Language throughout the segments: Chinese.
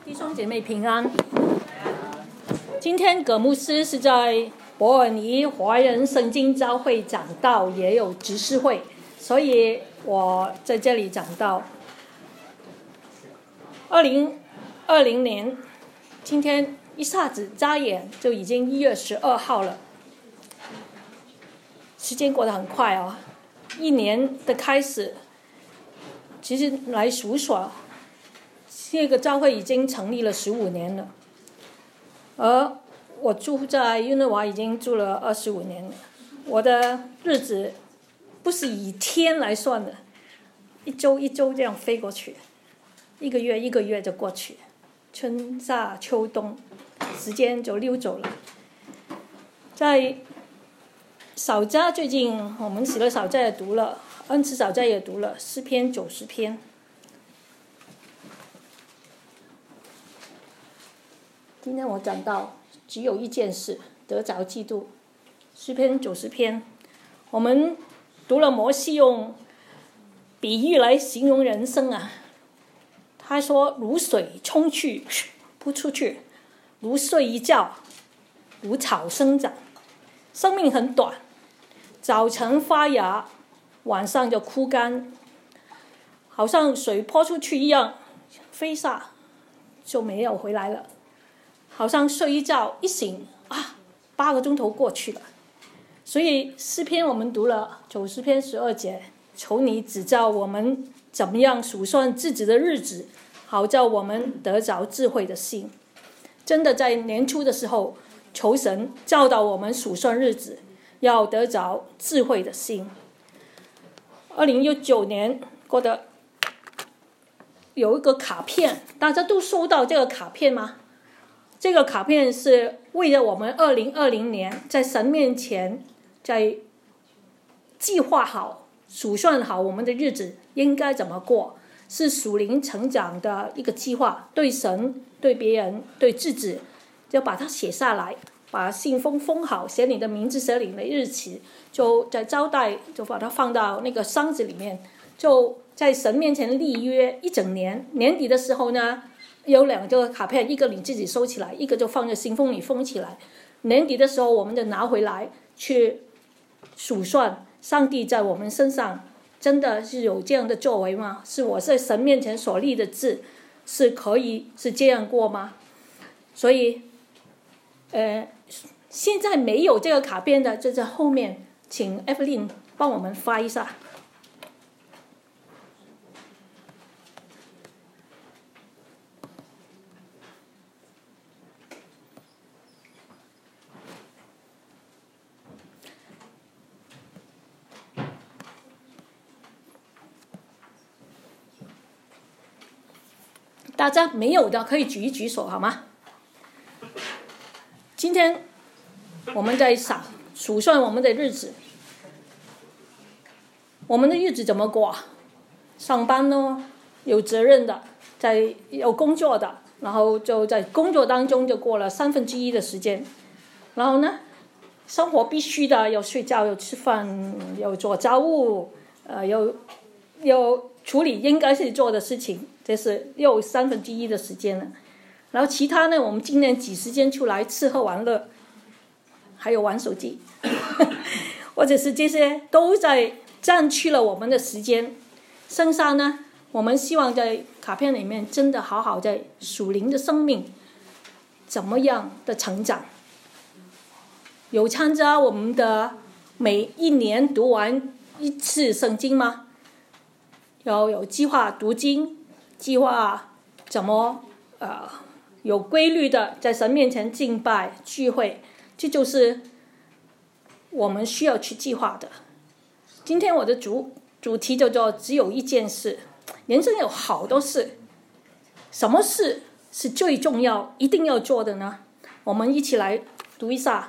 弟兄姐妹平安。今天葛牧师是在伯尔尼华人圣经教会讲道，也有执事会，所以我在这里讲道。2020年，今天一下子眨眼就已经1月12号了，时间过得很快哦。一年的开始，其实来数算，这个教会已经成立了15年了，而我住在约诺瓦已经住了25年了。我的日子不是以天来算的，一周一周这样飞过去，一个月一个月就过去，春夏秋冬，时间就溜走了。在扫家最近我们喜乐扫家也读了，恩慈扫家也读了诗篇90篇。今天我讲到只有一件事，得着基督。诗篇90篇，我们读了摩西用比喻来形容人生啊。他说如水冲去扑出去，如睡一觉，如草生长。生命很短，早晨发芽，晚上就枯干，好像水泼出去一样，飞洒就没有回来了。好像睡一觉一醒8个钟头过去了。所以诗篇我们读了90篇12节，求你指教我们怎么样数算自己的日子，好叫我们得着智慧的心。真的在年初的时候，求神教导我们数算日子，要得着智慧的心。2019年过的有一个卡片，大家都收到这个卡片吗？这个卡片是为了我们2020年在神面前在计划好数算好我们的日子应该怎么过，是属灵成长的一个计划，对神对别人对自己，就把它写下来，把信封好，写你的名字写你的日期，就在招待就把它放到那个箱子里面，就在神面前立约一整年。年底的时候呢，有2个卡片，一个你自己收起来，一个就放在信封里封起来。年底的时候我们就拿回来去数算上帝在我们身上真的是有这样的作为吗？是我在神面前所立的字是可以是这样过吗？所以现在没有这个卡片的就在后面，请 Evelyn 帮我们发一下。大家没有的可以举一举手好吗？今天我们在数算我们的日子，我们的日子怎么过？上班呢，有责任的，有工作的，然后就在工作当中就过了1/3的时间。然后呢，生活必须的，有睡觉，有吃饭，有做家务，有处理应该是做的事情，这是又1/3的时间了。然后其他呢，我们今年挤时间出来吃喝玩乐，还有玩手机或者是这些都在占据了我们的时间。剩下呢，我们希望在卡片里面真的好好在属灵的生命怎么样的成长。有参加我们的每一年读完一次圣经吗？有计划读经，计划怎么有规律的在神面前敬拜聚会，这就是我们需要去计划的。今天我的主题叫做只有一件事。人生有好多事，什么事是最重要一定要做的呢？我们一起来读一下。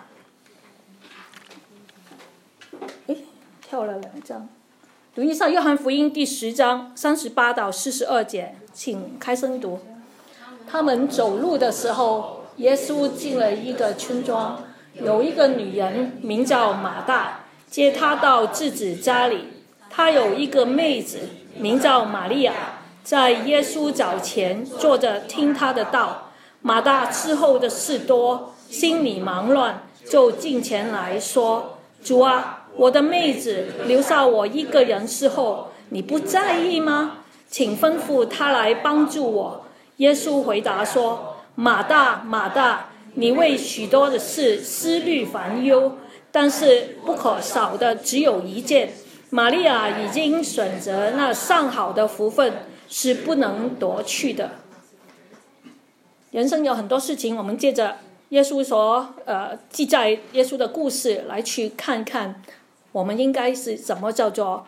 跳了2章，读一下约翰福音第10章38到42节，请开声读。他们走路的时候，耶稣进了一个村庄，有一个女人名叫马大，接他到自己家里。她有一个妹子名叫玛利亚， 在耶稣脚前坐着听他的道。马大伺候的事多，心里忙乱，就近前来说：主啊，我的妹子留下我一个人伺候，你不在意吗？请吩咐他来帮助我。耶稣回答说：马大，马大，你为许多的事思虑烦忧，但是不可少的只有一件。玛利亚已经选择那上好的福分，是不能夺去的。人生有很多事情，我们借着耶稣所记载耶稣的故事来去看看，我们应该是怎么叫做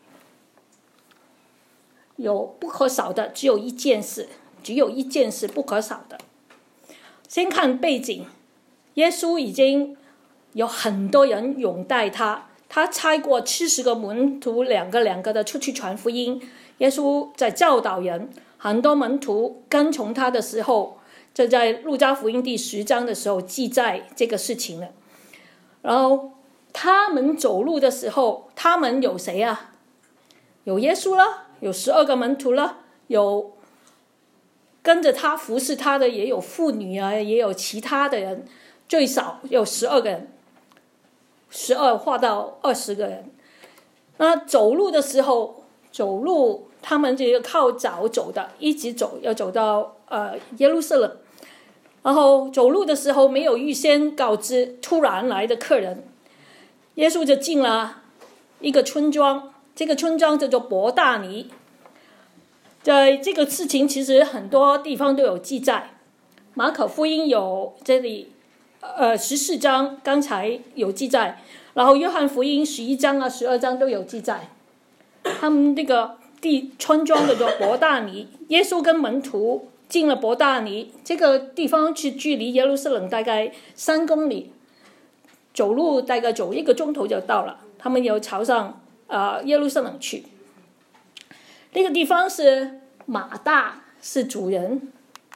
有不可少的，只有一件事不可少的。先看背景，耶稣已经有很多人拥戴他，他差过70个门徒两个的出去传福音。耶稣在教导人，很多门徒跟从他的时候，就在路加福音第10章的时候记载这个事情了。然后他们走路的时候，他们有谁啊？有耶稣了，有12个门徒了，有跟着他服侍他的，也有妇女啊，也有其他的人，最少有12个人，12画到20个人。那走路的时候，他们就靠脚走的，一直走，要走到耶路撒冷。然后走路的时候没有预先告知，突然来的客人，耶稣就进了一个村庄，这个村庄叫做伯大尼。在这个事情其实很多地方都有记载，马可福音有这里14章刚才有记载，然后约翰福音11章啊12章都有记载。他们这个村庄叫做伯大尼，耶稣跟门徒进了伯大尼，这个地方是距离耶路撒冷大概3公里，走路大概走1个钟头就到了。他们有朝上耶路撒冷去。那个地方是马大是主人，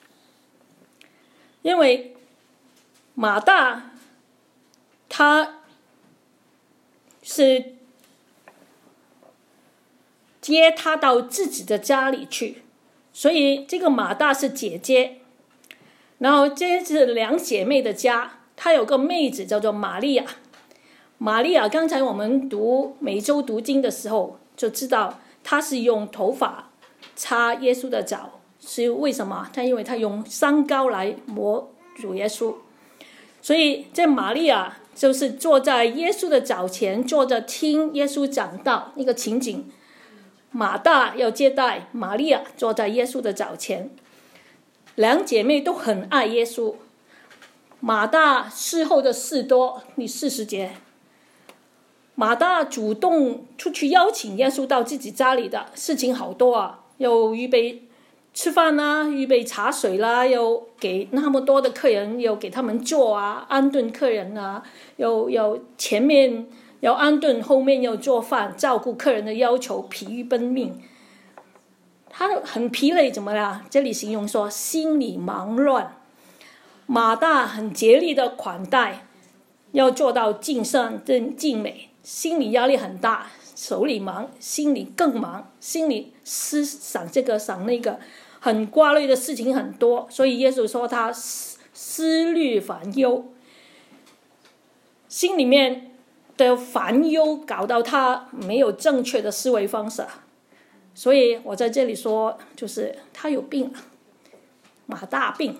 因为马大他是接他到自己的家里去，所以这个马大是姐姐。然后这是2姐妹的家，她有个妹子叫做玛利亚。玛利亚刚才我们每周读经的时候就知道，她是用头发擦耶稣的脚，是为什么？因为她用香膏来抹主耶稣。所以这玛利亚就是坐在耶稣的脚前，坐着听耶稣讲道那个情景。马大要接待，玛利亚坐在耶稣的脚前。2姐妹都很爱耶稣。马大事后的事多，第40节，马大主动出去邀请耶稣到自己家里的事情好多啊，又预备吃饭啊，预备茶水啦，又给那么多的客人，又给他们做啊，安顿客人啊，又前面要安顿，后面要做饭，照顾客人的要求，疲于奔命。他很疲累，怎么啦？这里形容说心里忙乱。马大很竭力的款待，要做到尽善尽美，心里压力很大，手里忙，心里更忙，心里想这个想那个，很挂虑的事情很多。所以耶稣说他思虑烦忧，心里面的烦忧搞到他没有正确的思维方式。所以我在这里说，就是他有病，马大病，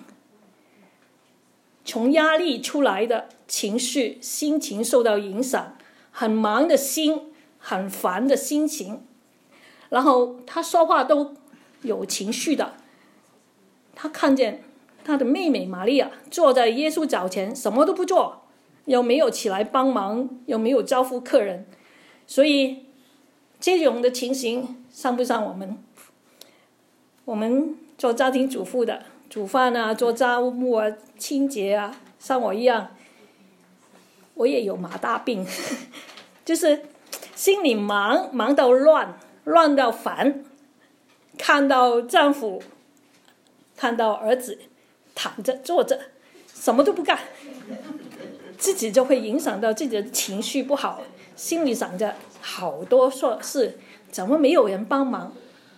从压力出来的情绪，心情受到影响，很忙的心，很烦的心情，然后他说话都有情绪的。他看见他的妹妹玛利亚坐在耶稣脚前，什么都不做，又没有起来帮忙，又没有招呼客人，所以这种的情形上不上我们做家庭主妇的，煮饭啊，做家务啊，清洁啊，像我一样，我也有马大病就是心里忙到乱到烦，看到丈夫，看到儿子躺着坐着什么都不干，自己就会影响到自己的情绪不好，心里想着好多事怎么没有人帮忙，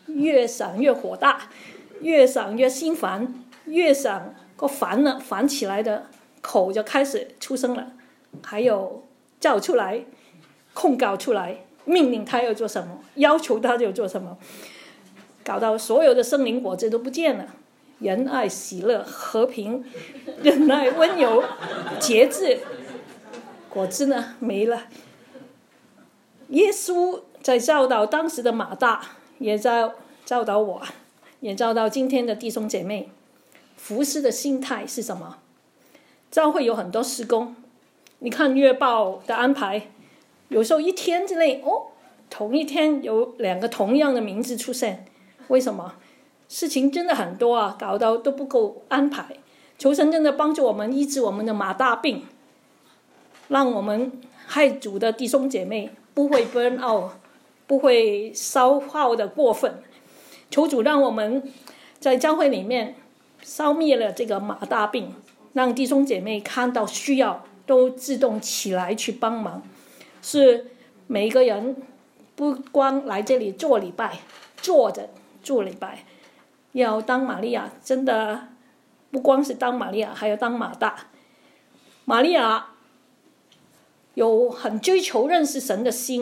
越想越火大，越想越心烦，越想个烦起来的口就开始出声了，还有叫出来，控告出来，命令他要做什么，要求他就做什么，搞到所有的圣灵果子都不见了。仁爱、喜乐、和平、忍耐、温柔、节制，果子呢没了。耶稣在教导当时的马大，也在教导我，也教导今天的弟兄姐妹，服事的心态是什么？教会有很多事工，你看月报的安排，有时候一天之内，同一天有2个同样的名字出现，为什么？事情真的很多啊，搞到都不够安排。求神真的帮助我们医治我们的马大病，让我们爱主的弟兄姐妹不会 burn out， 不会消耗的过分。求主让我们在教会里面消灭了这个马大病，让弟兄姐妹看到需要都自动起来去帮忙。是每一个人不光来这里做礼拜，坐着做礼拜，要当玛利亚，真的不光是当玛利亚，还要当马大。玛利亚有很追求认识神的心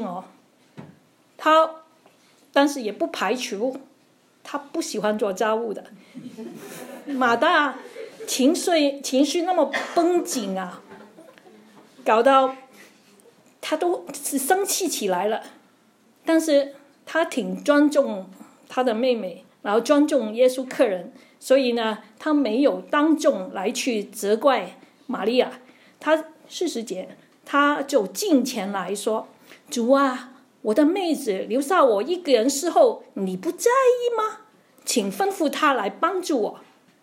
但是也不排除他不喜欢做家务的。马大情绪那么绷紧啊，搞到他都是生气起来了，但是他挺尊重他的妹妹，然后尊重耶稣客人，所以呢，他没有当众来去责怪玛利亚。他40节，他就近前来说：“主啊，我的妹子留下我一个人侍候，你不在意吗？请吩咐他来帮助我。”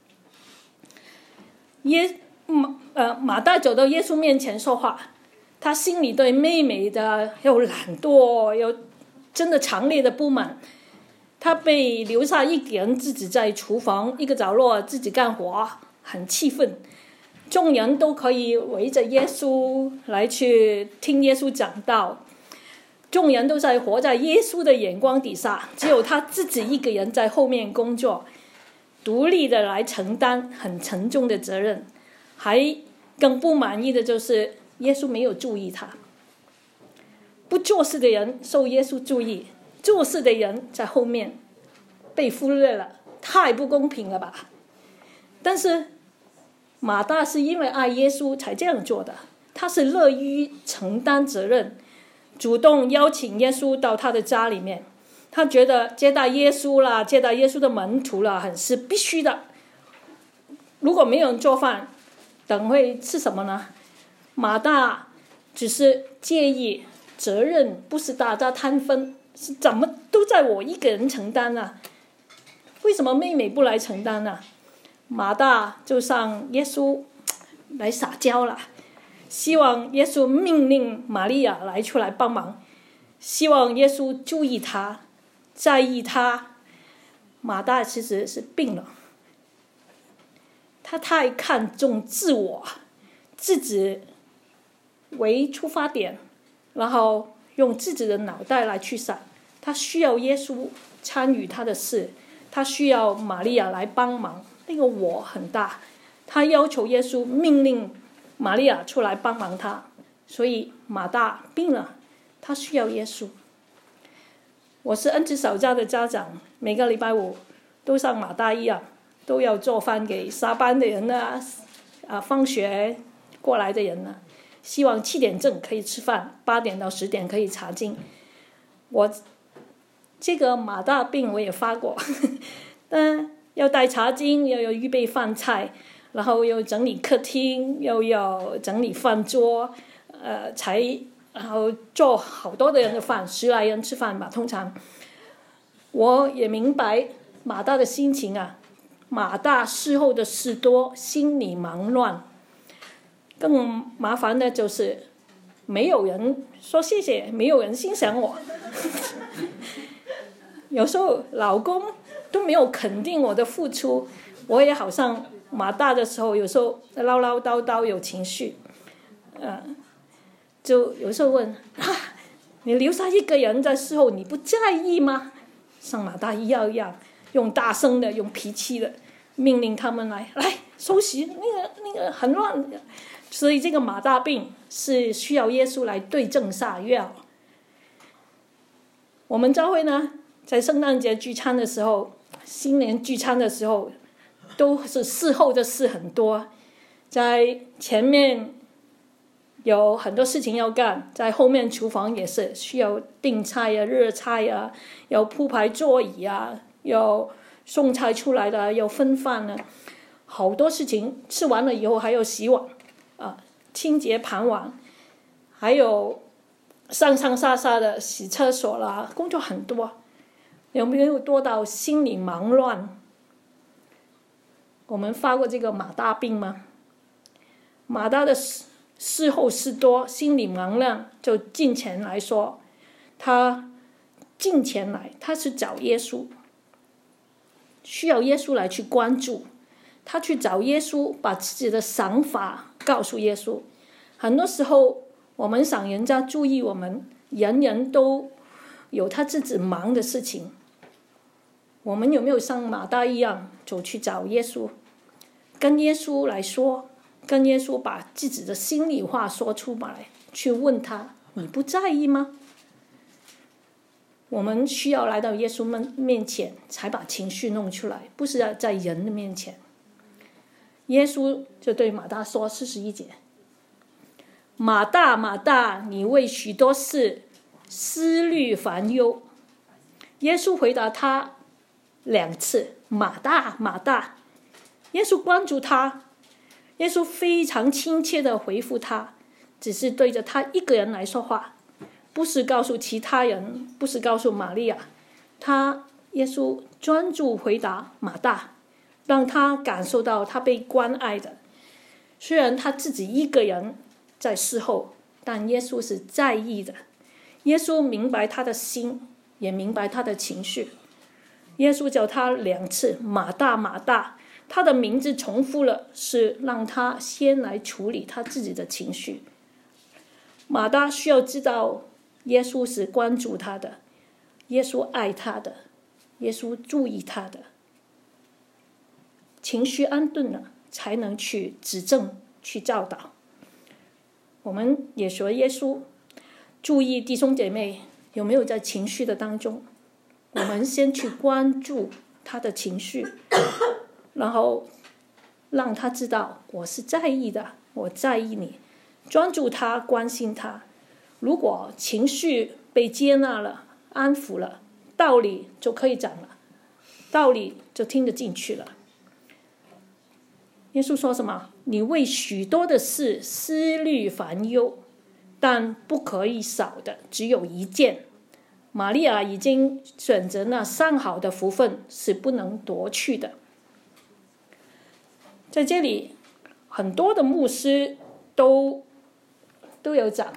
马大走到耶稣面前说话，他心里对妹妹的有懒惰，有真的强烈的不满。他被留下一个人自己在厨房一个角落自己干活，很气愤。众人都可以围着耶稣来去听耶稣讲道，众人都在活在耶稣的眼光底下，只有他自己一个人在后面工作，独立的来承担很沉重的责任。还更不满意的就是耶稣没有注意他。不做事的人受耶稣注意，做事的人在后面被忽略了，太不公平了吧。但是马大是因为爱耶稣才这样做的，他是乐于承担责任，主动邀请耶稣到他的家里面。他觉得接待耶稣啦，接待耶稣的门徒啦，很是必须的。如果没有人做饭，等会吃什么呢？马大只是介意责任不是大家摊分，是怎么都在我一个人承担啊？为什么妹妹不来承担呢？马大就向耶稣来撒娇了，希望耶稣命令玛利亚来出来帮忙，希望耶稣注意他，在意他。马大其实是病了，他太看重自我，自己为出发点，然后用自己的脑袋来去想，他需要耶稣参与他的事，他需要玛利亚来帮忙，那个我很大，他要求耶稣命令玛利亚出来帮忙他，所以马大病了，他需要耶稣。我是恩慈小家的家长，每个礼拜5都像马大一样，都要做饭给下班的人放学过来的人希望7点正可以吃饭，8点到10点可以查经。我这个马大病我也发过要带查经，又要预备饭菜，然后又整理客厅，又要整理饭桌，然后做好多的人的饭，10来人吃饭吧。通常我也明白马大的心情马大事后的事多，心里忙乱。更麻烦的就是没有人说谢谢，没有人欣赏我有时候老公都没有肯定我的付出，我也好像马大的时候，有时候唠唠叨叨有情绪就有时候问你留下一个人在事后，你不在意吗？ 像马大一样，用大声的，用脾气的命令他们来收拾，那个很乱。所以这个马大病是需要耶稣来对症下药。我们教会呢，在圣诞节聚餐的时候，新年聚餐的时候，都是事后的事很多，在前面有很多事情要干，在后面厨房也是需要订菜啊、热菜啊，要铺排座椅啊，要送菜出来的，要分饭啊，好多事情。吃完了以后还要洗碗啊，清洁盘碗，还有上下的洗厕所啦，工作很多。有没有多到心里忙乱？我们发过这个马大病吗？马大的事后事多，心里忙乱。就近前来说，他近前来，他是找耶稣，需要耶稣来去关注。他去找耶稣，把自己的想法告诉耶稣。很多时候我们想人家注意我们，人人都有他自己忙的事情。我们有没有像马大一样走去找耶稣，跟耶稣来说，跟耶稣把自己的心里话说出来，去问他，你不在意吗？我们需要来到耶稣面前，才把情绪弄出来，不是在人的面前。耶稣就对马大说，41节，马大马大，你为许多事思虑烦忧。耶稣回答他2次，马大马大。耶稣关注他，耶稣非常亲切地回复他，只是对着他一个人来说话，不是告诉其他人，不是告诉玛利亚。耶稣专注回答马大，让他感受到他被关爱的。虽然他自己一个人在侍候，但耶稣是在意的。耶稣明白他的心，也明白他的情绪。耶稣叫他2次，马大马大，他的名字重复了，是让他先来处理他自己的情绪。马大需要知道耶稣是关注他的，耶稣爱他的，耶稣注意他的。情绪安顿了，才能去指正，去教导。我们也说耶稣，注意弟兄姐妹有没有在情绪的当中。我们先去关注他的情绪，然后让他知道我是在意的，我在意你，专注他，关心他。如果情绪被接纳了，安抚了，道理就可以讲了，道理就听得进去了。耶稣说什么？你为许多的事思虑烦忧，但不可以少的只有一件。玛利亚已经选择那上好的福分，是不能夺去的。在这里，很多的牧师都有讲，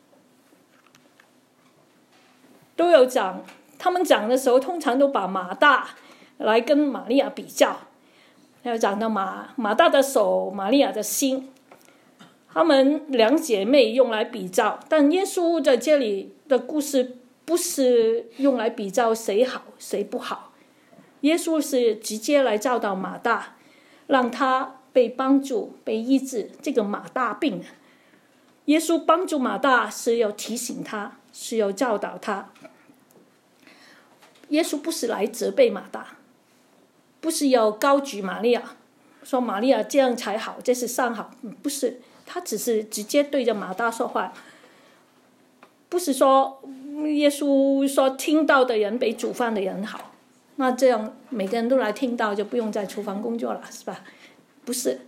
他们讲的时候，通常都把马大来跟玛利亚比较，要讲到马大的手，玛利亚的心，他们2姐妹用来比较。但耶稣在这里的故事不是用来比较谁好谁不好，耶稣是直接来教导马大，让他被帮助，被医治这个马大病。耶稣帮助马大是要提醒他，是要教导他。耶稣不是来责备马大，不是要高举玛利亚，说玛利亚这样才好，这是上好，不是，他只是直接对着马大说话。不是说耶稣说听到的人比煮饭的人好，那这样每个人都来听到，就不用在厨房工作了，是吧？不是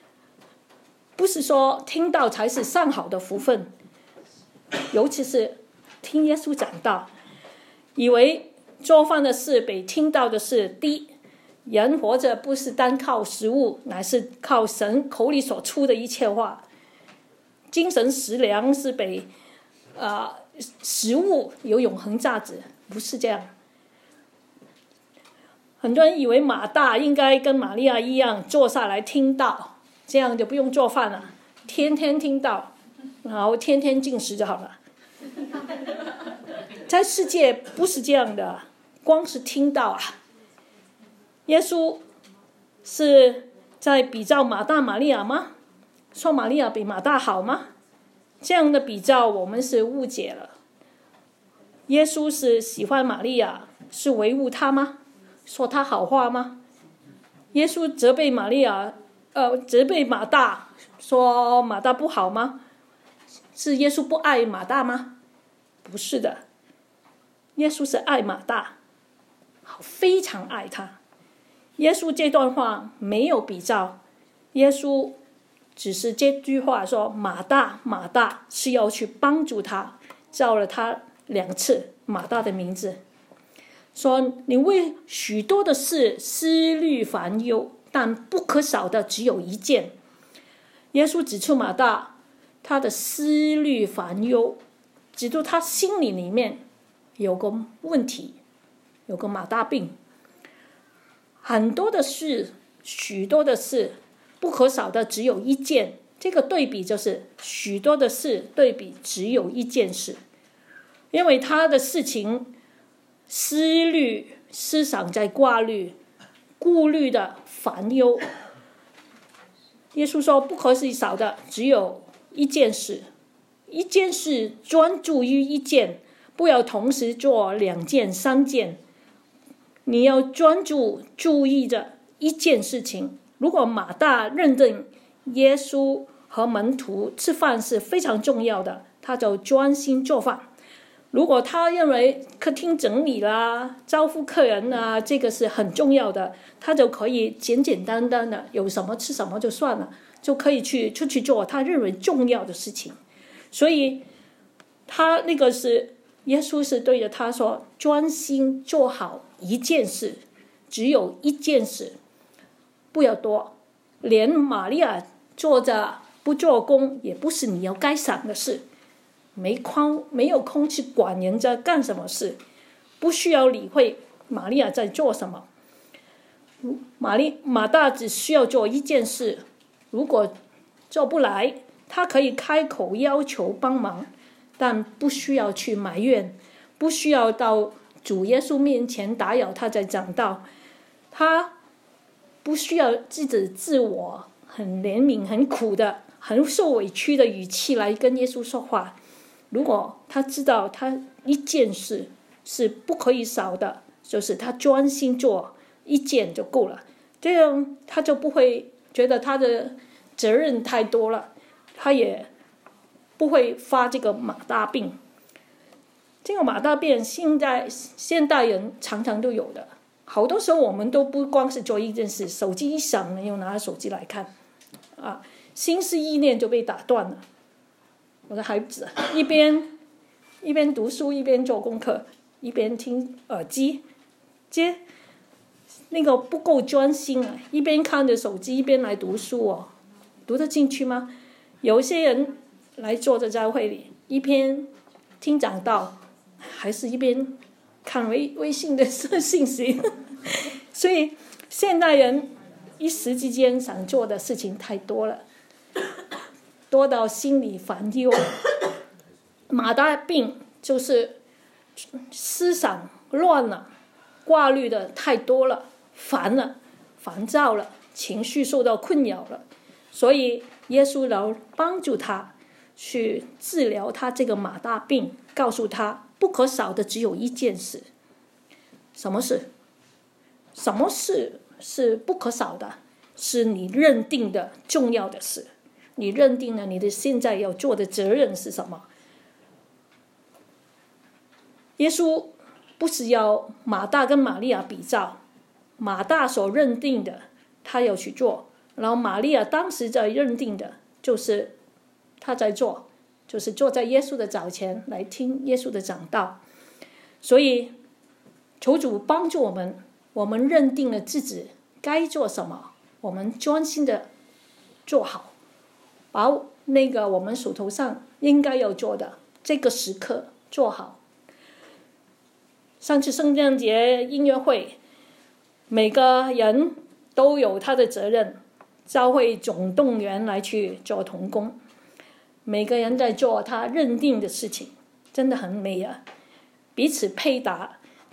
说听到才是上好的福分。尤其是听耶稣讲道，以为做饭的事比听到的事低。人活着不是单靠食物，乃是靠神口里所出的一切话。精神食粮是比食物有永恒价值，不是这样。很多人以为马大应该跟玛利亚一样坐下来听道，这样就不用做饭了，天天听道，然后天天进食就好了。在世界不是这样的， 光是听到耶稣是在比较马大马利亚吗？说玛利亚比马大好吗？这样的比较我们是误解了。耶稣是喜欢玛利亚，是维护她吗？说她好话吗？耶稣责备玛利亚，责备马大，说马大不好吗？是耶稣不爱马大吗？不是的，耶稣是爱马大，非常爱他。耶稣这段话没有比较，耶稣只是这句话说马大马大，是要去帮助他，叫了他2次马大的名字，说你为许多的事思虑烦忧，但不可少的只有一件。耶稣指出马大他的思虑烦忧，指出他心里面有个问题，有个马大病。很多的事，许多的事，不可少的只有一件。这个对比就是许多的事对比只有一件事，因为他的事情思虑思想在挂虑顾虑的烦忧。耶稣说不可少的只有一件事，一件事专注于一件，不要同时做2件3件，你要专注注意着一件事情。如果马大认定耶稣和门徒吃饭是非常重要的，他就专心做饭。如果他认为客厅整理啦、招呼客人啦，这个是很重要的，他就可以简简单单的有什么吃什么就算了，就可以出去做他认为重要的事情。所以他那个是耶稣是对着他说，专心做好一件事，只有一件事，不要多。连玛利亚坐着不做工，也不是你要该想的事，没有空去管人家干什么事，不需要理会玛利亚在做什么。马大只需要做一件事，如果做不来，他可以开口要求帮忙，但不需要去埋怨，不需要到主耶稣面前打扰他在讲道，他不需要自我很怜悯很苦的很受委屈的语气来跟耶稣说话。如果他知道他一件事是不可以少的，就是他专心做一件就够了，这样他就不会觉得他的责任太多了，他也不会发这个马大病。这个马大病现代人常常都有的，好多时候我们都不光是做一件事，手机一响又拿手机来看心思意念就被打断了。我的孩子一边读书一边做功课，一边听耳机，那个不够专心一边看着手机一边来读书读得进去吗？有些人来坐在教会里，一边听讲道，还是一边看微信的信息所以现代人一时之间想做的事情太多了，多到心里烦忧。马大病就是思想乱了，挂虑的太多了，烦了，烦躁了，情绪受到困扰了。所以耶稣来帮助他去治疗他这个马大病，告诉他不可少的只有一件事。什么事？什么事是不可少的？是你认定的重要的事，你认定了你的现在要做的责任是什么。耶稣不是要马大跟玛利亚比较，马大所认定的他要去做，然后玛利亚当时在认定的就是他在做，就是坐在耶稣的脚前来听耶稣的讲道。所以求主帮助我们，我们认定了自己该做什么，我们专心的做好，把那个我们手头上应该要做的这个时刻做好。上次圣诞节音乐会，每个人都有他的责任，教会总动员来去做同工，每个人在做他认定的事情，真的很美彼此配搭，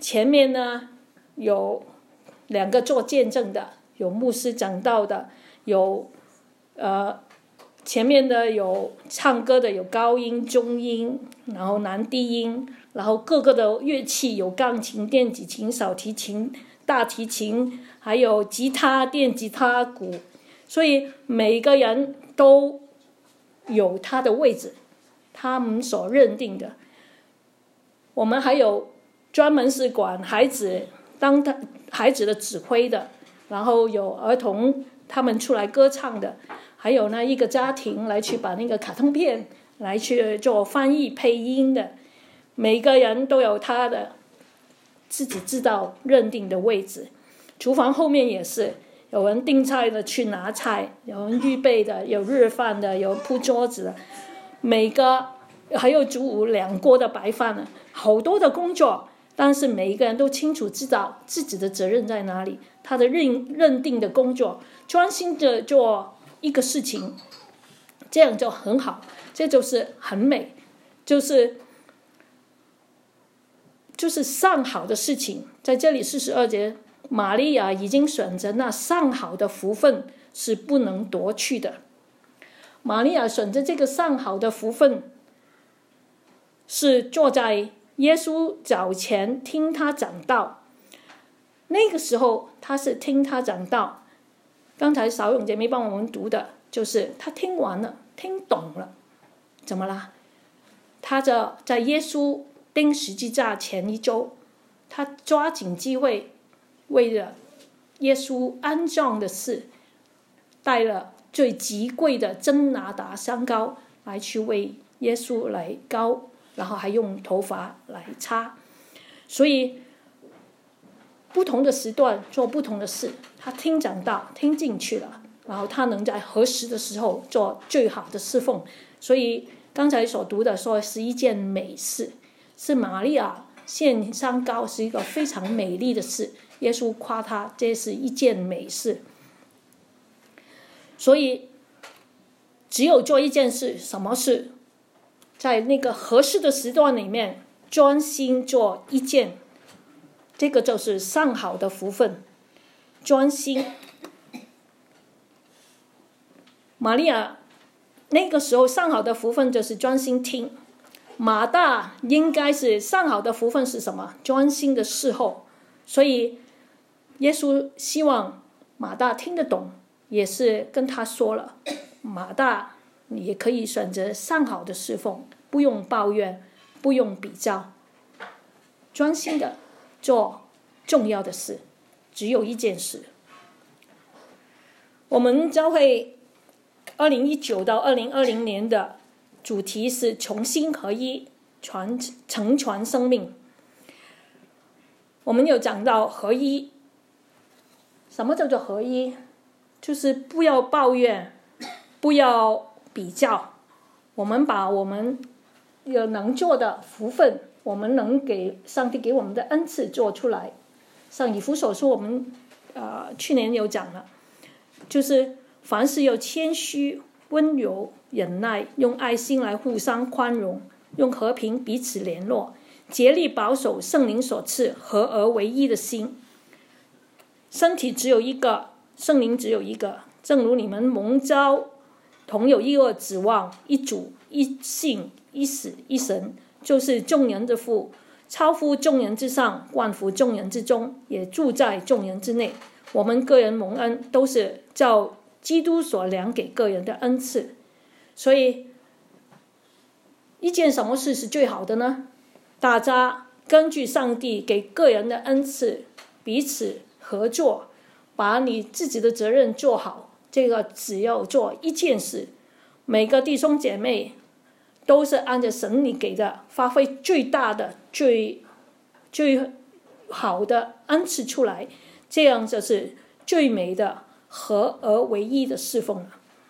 前面呢有2个做见证的，有牧师讲道的，有前面的有唱歌的，有高音、中音，然后男低音，然后各个的乐器有钢琴、电子琴、小提琴、大提琴，还有吉他、电吉他、鼓，所以每个人都有他的位置，他们所认定的。我们还有专门是管孩子当孩子的指挥的，然后有儿童他们出来歌唱的，还有呢一个家庭来去把那个卡通片来去做翻译配音的，每个人都有他的自己知道认定的位置。厨房后面也是有人订菜的去拿菜，有人预备的，有热饭的，有铺桌子的，每个还有煮2锅的白饭呢，好多的工作，但是每一个人都清楚知道自己的责任在哪里，他的认定的工作，专心的做一个事情，这样就很好，这就是很美，就是上好的事情。在这里42节，玛利亚已经选择那上好的福分，是不能夺去的。玛利亚选择这个上好的福分，是坐在耶稣脚前听他讲道。那个时候他是听他讲道，刚才小勇姐妹帮我们读的就是他听完了，听懂了。怎么啦？他在耶稣钉十字架前1周，他抓紧机会，为了耶稣安葬的事，带了最极贵的真拿达香膏来去为耶稣来膏，然后还用头发来擦。所以不同的时段做不同的事，他听讲道听进去了，然后他能在合适的时候做最好的侍奉。所以刚才所读的说是一件美事，是玛利亚献香膏是一个非常美丽的事，耶稣夸他这是一件美事。所以只有做一件事，什么事？在那个合适的时段里面专心做一件，这个就是上好的福分。专心，玛利亚那个时候上好的福分就是专心听。马大应该是上好的福分是什么？专心的侍候。所以耶稣希望马大听得懂，也是跟他说了，马大你也可以选择上好的侍奉，不用抱怨，不用比较，专心的做重要的事，只有一件事。我们教会2019到2020年的主题是重新合一，承传生命。我们有讲到合一，什么叫做合一？就是不要抱怨，不要比较，我们把我们有能做的福分，我们能给上帝给我们的恩赐做出来。像以弗所书我们去年有讲了，就是凡事要谦虚、温柔、忍耐，用爱心来互相宽容，用和平彼此联络，竭力保守圣灵所赐合而为一的心。身体只有一个，圣灵只有一个，正如你们蒙召同有一个指望，一主、一信、一死、一神，就是众人的父，超乎众人之上，万乎众人之中，也住在众人之内。我们个人蒙恩都是照基督所量给个人的恩赐。所以一件什么事是最好的呢？大家根据上帝给个人的恩赐彼此合作，把你自己的责任做好。这个只要做一件事，每个弟兄姐妹都是按照神你给的发挥最大的最好的恩赐出来，这样就是最美的合而为一的侍奉了。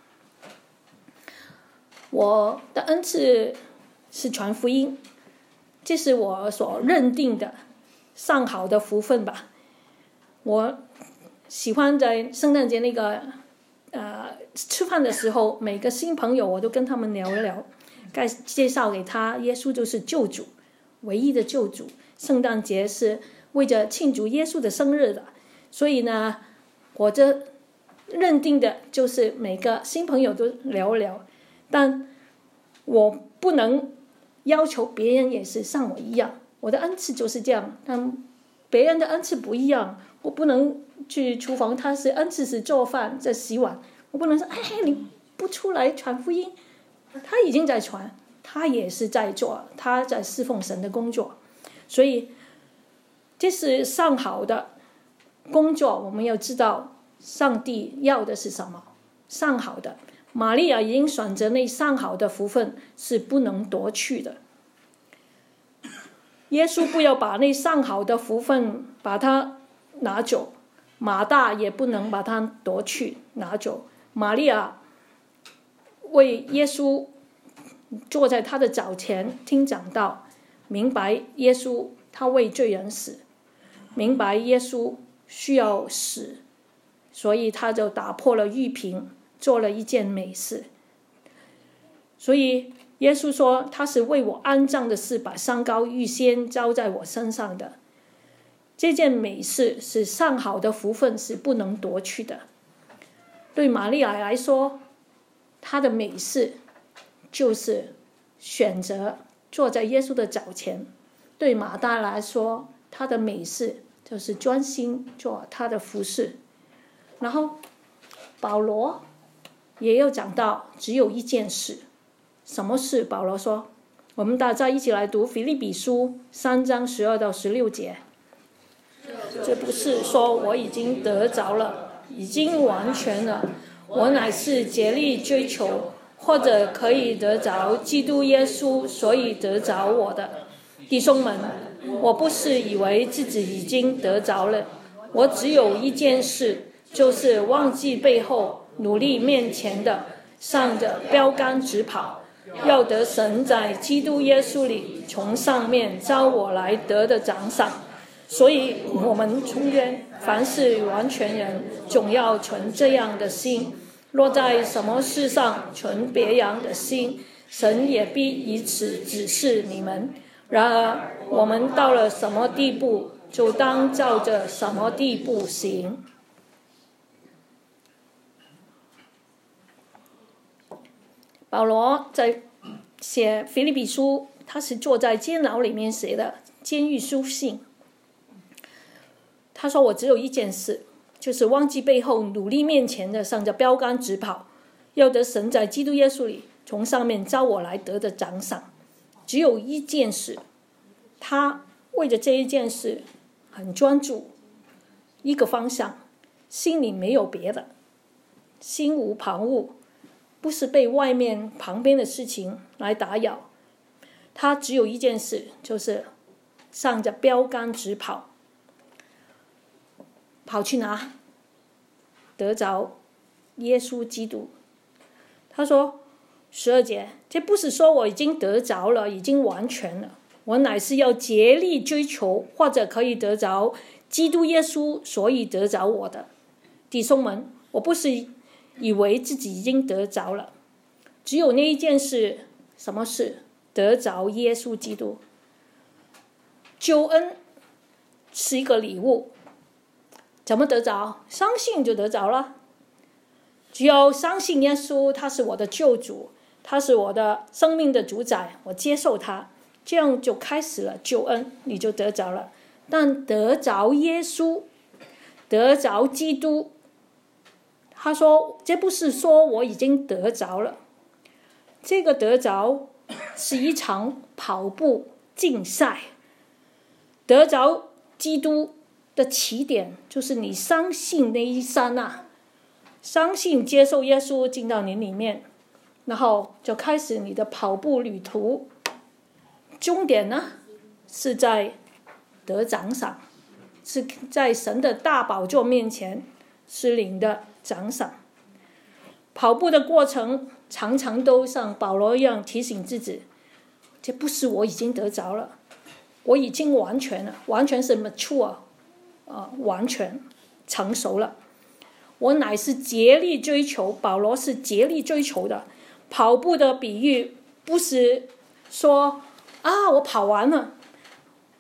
我的恩赐是传福音，这是我所认定的上好的福分吧。我喜欢在圣诞节那个吃饭的时候，每个新朋友我都跟他们聊一聊，介绍给他耶稣就是救主，唯一的救主。圣诞节是为着庆祝耶稣的生日的。所以呢，我这认定的就是每个新朋友都聊一聊，但我不能要求别人也是像我一样，我的恩赐就是这样，但别人的恩赐不一样，我不能去厨房，他是恩赐是做饭在洗碗，我不能说你不出来传福音，他已经在传，他也是在做，他在侍奉神的工作。所以这是上好的工作，我们要知道上帝要的是什么，上好的。玛利亚已经选择那上好的福分，是不能夺去的。耶稣不要把那上好的福分把它拿走，马大也不能把它夺去拿走。玛利亚为耶稣坐在他的脚前听讲道，明白耶稣他为罪人死，明白耶稣需要死，所以他就打破了玉瓶，做了一件美事。所以耶稣说他是为我安葬的事，把香膏预先浇在我身上的。这件美事是上好的福分，是不能夺去的。对玛利亚来说，她的美事就是选择坐在耶稣的脚前；对马大来说，她的美事就是专心做她的服事。然后保罗也有讲到只有一件事，什么事？保罗说，我们大家一起来读腓立比书3章12到16节。这不是说我已经得着了，已经完全了，我乃是竭力追求，或者可以得着基督耶稣，所以得着我的。弟兄们，我不是以为自己已经得着了，我只有一件事，就是忘记背后，努力面前的，向着标杆直跑，要得神在基督耶稣里从上面召我来得的奖赏。所以我们中间凡是完全人，总要存这样的心，若在什么事上存别样的心，神也必以此指示你们。然而我们到了什么地步，就当照着什么地步行。保罗在写腓立比书，他是坐在监牢里面写的监狱书信。他说我只有一件事，就是忘记背后，努力面前的，向着标杆直跑，要得神在基督耶稣里从上面召我来得的奖赏。只有一件事，他为着这一件事很专注，一个方向，心里没有别的，心无旁骛，不是被外面旁边的事情来打扰。他只有一件事，就是向着标杆直跑。跑去哪？得着耶稣基督。他说12节，这不是说我已经得着了，已经完全了，我乃是要竭力追求，或者可以得着基督耶稣，所以得着我的。弟兄们，我不是以为自己已经得着了，只有那一件事。什么事？得着耶稣基督。救恩是一个礼物，怎么得着？相信就得着了。只要相信耶稣，他是我的救主，他是我的生命的主宰，我接受他，这样就开始了救恩，你就得着了。但得着耶稣，得着基督，他说这不是说我已经得着了，这个得着是一场跑步竞赛。得着基督的起点就是你相信那一刹那，相信接受耶稣进到你里面，然后就开始你的跑步旅途。终点呢是在得奖赏，是在神的大宝座面前是领的奖赏。跑步的过程常常都像保罗一样提醒自己，这不是我已经得着了，我已经完全了，完全是 mature，完全成熟了。我乃是竭力追求，保罗是竭力追求的。跑步的比喻不是说我跑完了，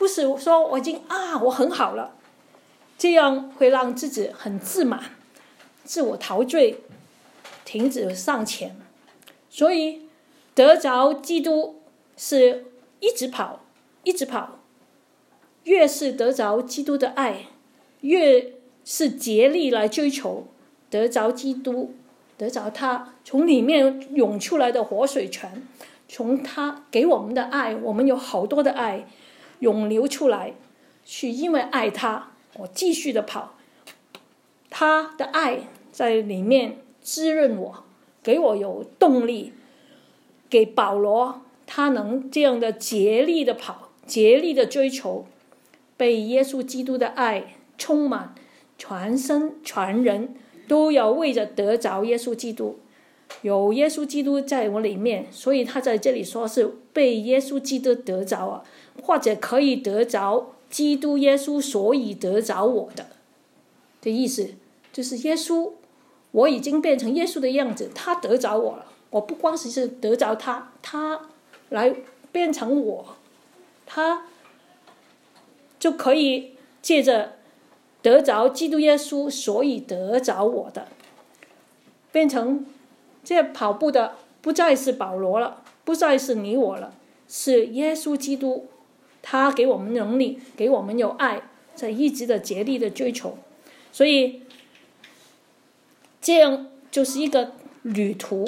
不是说我很好了，这样会让自己很自满、自我陶醉，停止向前。所以得着基督是一直跑，一直跑。越是得着基督的爱，越是竭力来追求得着基督，得着他从里面涌出来的活水泉，从他给我们的爱，我们有好多的爱涌流出来，去因为爱他，我继续的跑。他的爱在里面滋润我，给我有动力。给保罗，他能这样的竭力的跑，竭力的追求，被耶稣基督的爱充满，全身全人都要为着得着耶稣基督。有耶稣基督在我里面，所以他在这里说是被耶稣基督得着啊，或者可以得着基督耶稣，所以得着我的意思，就是耶稣，我已经变成耶稣的样子，他得着我了。我不光是得着他，他来变成我，他就可以借着得着基督耶稣，所以得着我的，变成这跑步的不再是保罗了，不再是你我了，是耶稣基督，他给我们能力，给我们有爱，在一直的竭力的追求。所以这样就是一个旅途。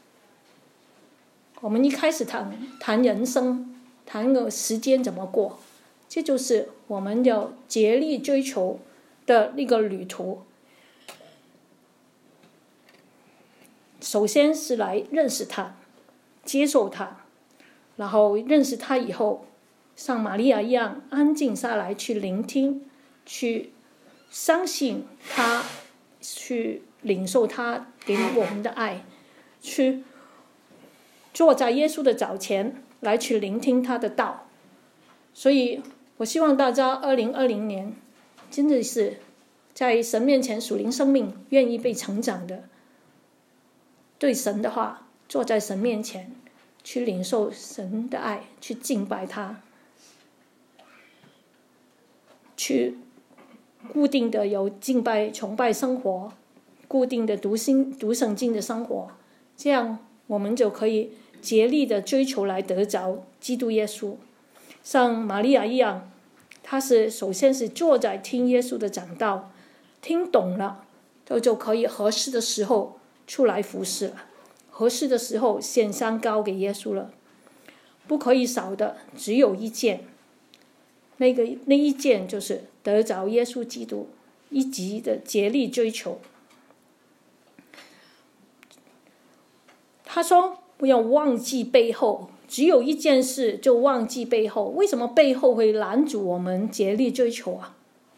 我们一开始谈人生，谈个时间怎么过，这就是我们要竭力追求的那个旅途。首先是来认识他，接受他，然后认识他以后，像玛利亚一样安静下来，去聆听，去相信他，去领受他给我们的爱，去坐在耶稣的脚前来去聆听他的道。所以我希望大家2020年真的是在神面前属灵生命愿意被成长的，对神的话，坐在神面前去领受神的爱，去敬拜他，去固定的有敬拜崇拜生活，固定的读圣经的生活，这样我们就可以竭力的追求来得着基督耶稣。像玛利亚一样，她是首先是坐在听耶稣的讲道，听懂了就可以合适的时候出来服侍了，合适的时候献香膏给耶稣了。不可以少的只有一件，那一件就是得着耶稣基督，一直的竭力追求。他说不要忘记背后，只有一件事就忘记背后。为什么背后会拦阻我们竭力追求啊？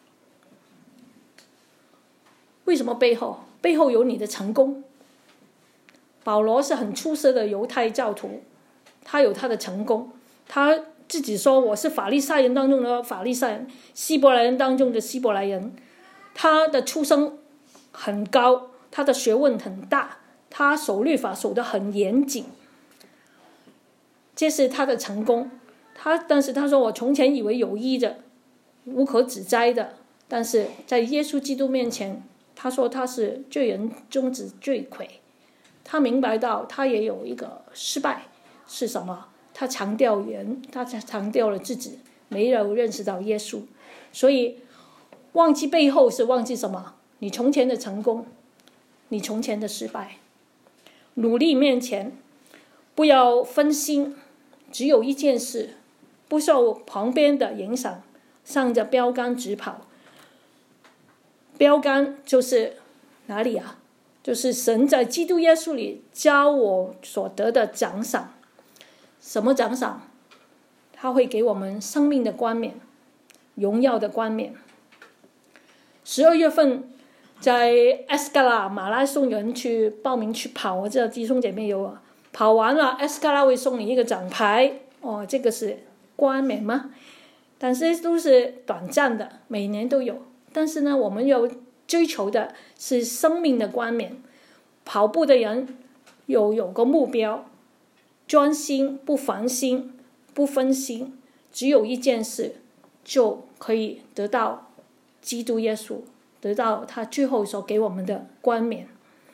为什么背后有你的成功？保罗是很出色的犹太教徒，他有他的成功，他自己说我是法利赛人当中的法利赛人，希伯来人当中的希伯来人。他的出身很高，他的学问很大，他守律法守得很严谨，这是他的成功。但是他说我从前以为有益的，无可指摘的，但是在耶稣基督面前，他说他是罪人中之罪魁。他明白到他也有一个失败是什么，他强调了自己，没有认识到耶稣。所以忘记背后是忘记什么？你从前的成功，你从前的失败。努力面前不要分心，只有一件事，不受旁边的影响，向着标杆直跑。标杆就是哪里啊？就是神在基督耶稣里教我所得的奖赏。什么奖赏？他会给我们生命的冠冕，荣耀的冠冕。12月份在 Escala 马拉松人去报名去跑，我知道弟兄姐妹有跑完了 Escala 会送你一个奖牌，这个是冠冕吗？但是都是短暂的，每年都有。但是呢，我们要追求的是生命的冠冕。跑步的人有个目标，专心，不烦心，不分心，只有一件事， 就可以得到基督耶稣，得到他最后所给我们的冠冕。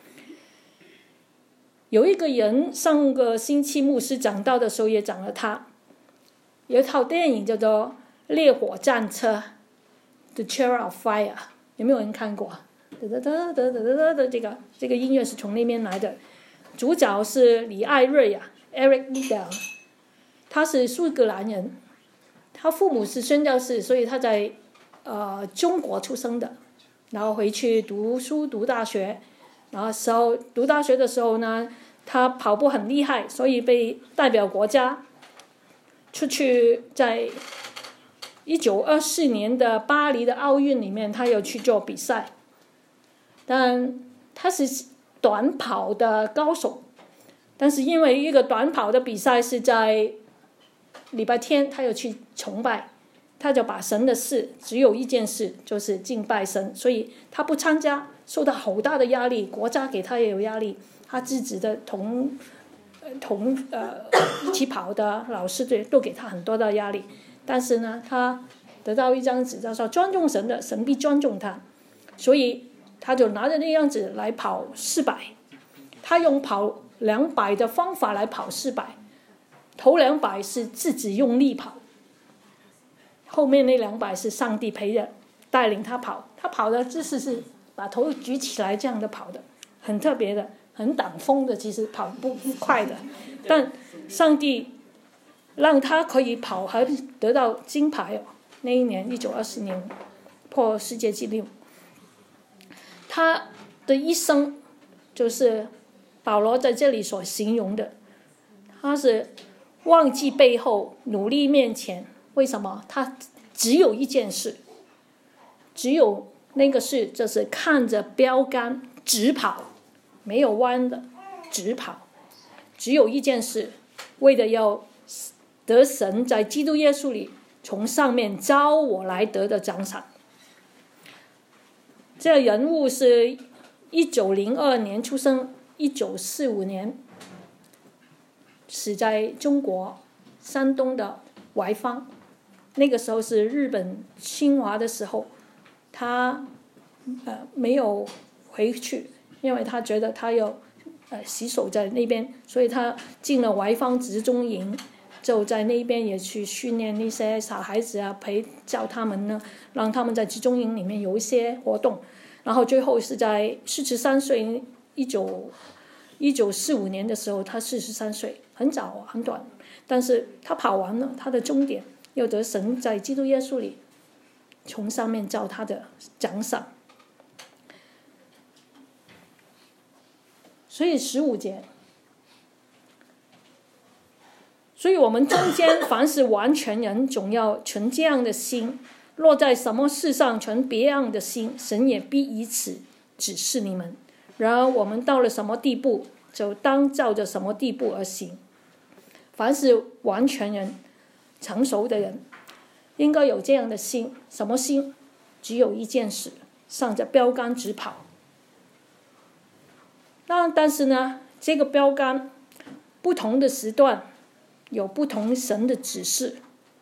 有一个人上个星期牧师讲到的时候也讲了他，有一套电影叫做《烈火战车》The Chariot of Fire， 有没有人看过？这个音乐是从那边来的。主角是李艾瑞Eric Liddell， 他是苏格兰人，他父母是宣教士，所以他在中国出生的，然后回去读书读大学，然后读大学的时候呢，他跑步很厉害，所以被代表国家出去，在1924年的巴黎的奥运里面，他有去做比赛，但他是短跑的高手，但是因为一个短跑的比赛是在礼拜天，他有去崇拜，他就把神的事只有一件事，就是敬拜神，所以他不参加，受到好大的压力，国家给他也有压力，他自己的一起跑的老师队都给他很多的压力，但是呢，他得到一张纸，他说尊重神的，神必尊重他，所以他就拿着那张纸来跑400，他用跑200的方法来跑400，头200是自己用力跑，后面那200是上帝陪着带领他跑，他跑的姿势是把头举起来这样的跑的，很特别的，很挡风的，其实跑不快的，但上帝让他可以跑还得到金牌那一年1920年破世界纪录。他的一生就是保罗在这里所形容的，他是忘记背后，努力面前。为什么？他只有一件事，只有那个事，就是看着标杆直跑，没有弯的，直跑，只有一件事，为了要得神在基督耶稣里从上面招我来得的奖赏。这个人物是1902年出生，1945年死在中国山东的潍坊。那个时候是日本侵华的时候，他没有回去，因为他觉得他要洗手在那边，所以他进了潍坊集中营，就在那边也去训练那些小孩子陪教他们呢，让他们在集中营里面有一些活动，然后最后是在43岁1945年的时候，他43岁，很早很短，但是他跑完了他的终点，又得神在基督耶稣里从上面照他的奖赏。所以15节，所以我们中间凡是完全人，总要存这样的心，落在什么事上存别样的心，神也必以此指示你们。然而我们到了什么地步，就当照着什么地步而行。凡是完全人，成熟的人，应该有这样的心。什么心？只有一件事，上着标杆直跑。但是呢，这个标杆不同的时段有不同神的指示，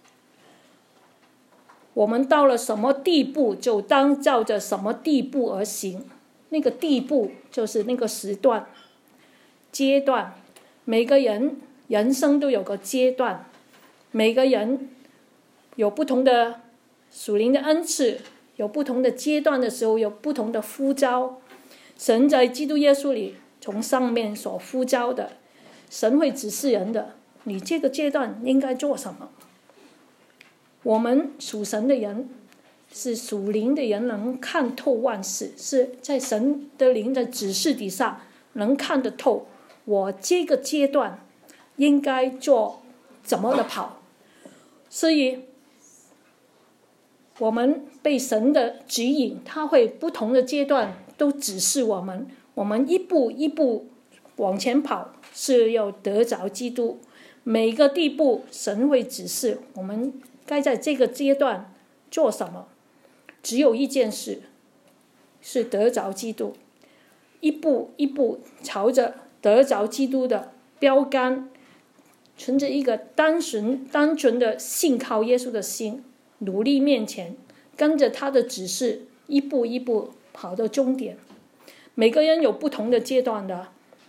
我们到了什么地步，就当照着什么地步而行。那个地步就是那个时段阶段，每个人人生都有个阶段，每个人有不同的属灵的恩赐，有不同的阶段的时候有不同的呼召。神在基督耶稣里从上面所呼召的，神会指示人的，你这个阶段应该做什么。我们属神的人，是属灵的人，能看透万事，是在神的灵的指示底下能看得透我这个阶段应该做怎么的跑。所以我们被神的指引，他会不同的阶段都指示我们，我们一步一步往前跑，是要得着基督。每个地步神会指示我们该在这个阶段做什么，只有一件事，是得着基督，一步一步朝着得着基督的标杆，存着一个单纯的信靠耶稣的心努力面前，跟着他的指示，一步一步跑到终点。每个人有不同的阶段的，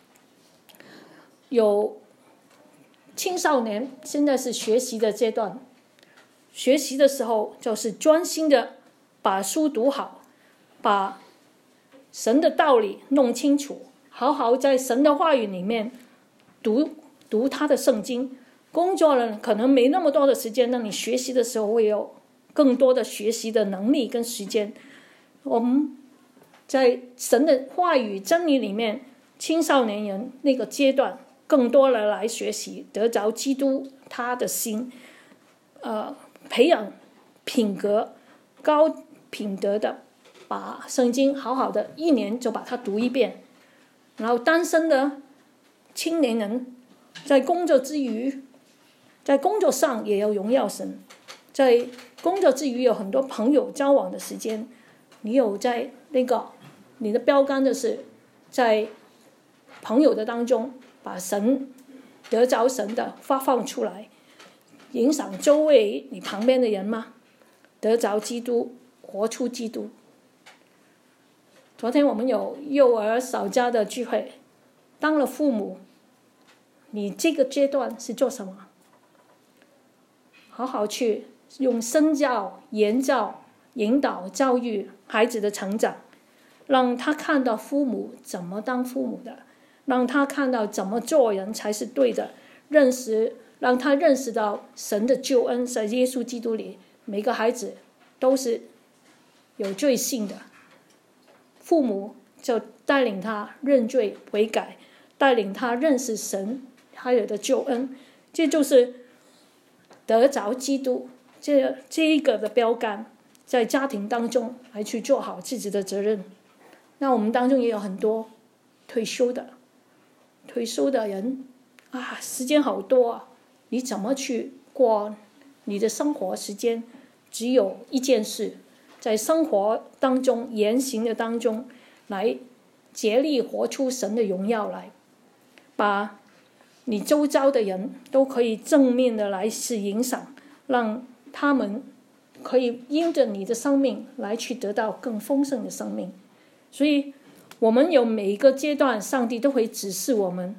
有青少年现在是学习的阶段，学习的时候就是专心的把书读好，把神的道理弄清楚，好好在神的话语里面读他的圣经。工作了可能没那么多的时间，让你学习的时候会有更多的学习的能力跟时间。我们在神的话语真理里面，青少年人那个阶段更多的来学习，得着基督他的心，培养品格高品德的，把圣经好好的1年就把它读一遍。然后单身的青年人在工作之余，在工作上也要荣耀神，在工作之余有很多朋友交往的时间，你有在你的标杆就是在朋友的当中把神得着神的发放出来，影响周围你旁边的人吗？得着基督，活出基督。昨天我们有幼儿小家的聚会，当了父母，你这个阶段是做什么？好好去用身教、言教引导教育孩子的成长，让他看到父母怎么当父母的，让他看到怎么做人才是对的，让他认识到神的救恩在耶稣基督里，每个孩子都是有罪性的，父母就带领他认罪悔改，带领他认识神还有的救恩，这就是得着基督这一个的标杆，在家庭当中来去做好自己的责任。那我们当中也有很多退休的人啊，时间好多啊，你怎么去过你的生活时间？只有一件事，在生活当中言行的当中来竭力活出神的荣耀来，把你周遭的人都可以正面的来是影响，让他们可以因着你的生命来去得到更丰盛的生命。所以我们有每一个阶段，上帝都会指示我们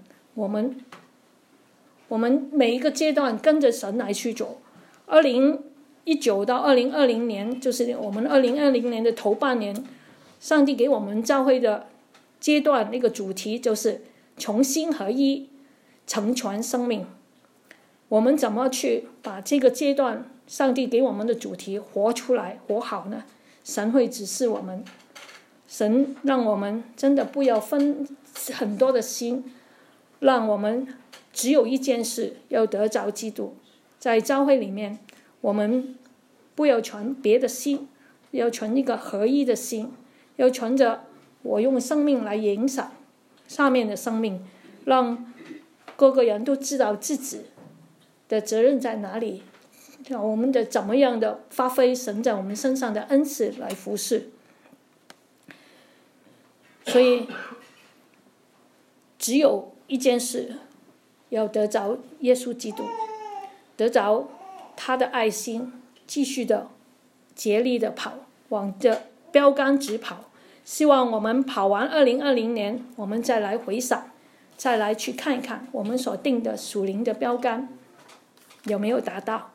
每一个阶段跟着神来去做。2019到2020年，就是我们2020年的头半年，上帝给我们教会的阶段那个主题就是从心合一，成全生命。我们怎么去把这个阶段上帝给我们的主题活出来活好呢？神会指示我们，神让我们真的不要分很多的心，让我们只有一件事，要得着基督。在教会里面，我们不要存别的心，要存一个合一的心，要存着我用生命来影响上面的生命，让各个人都知道自己的责任在哪里，我们的怎么样的发挥神在我们身上的恩赐来服侍。所以只有一件事，要得着耶稣基督，得着他的爱心，继续的竭力的跑，往着标杆直跑。希望我们跑完2020年，我们再来回想，再来去看一看我们所定的属灵的标杆有没有达到。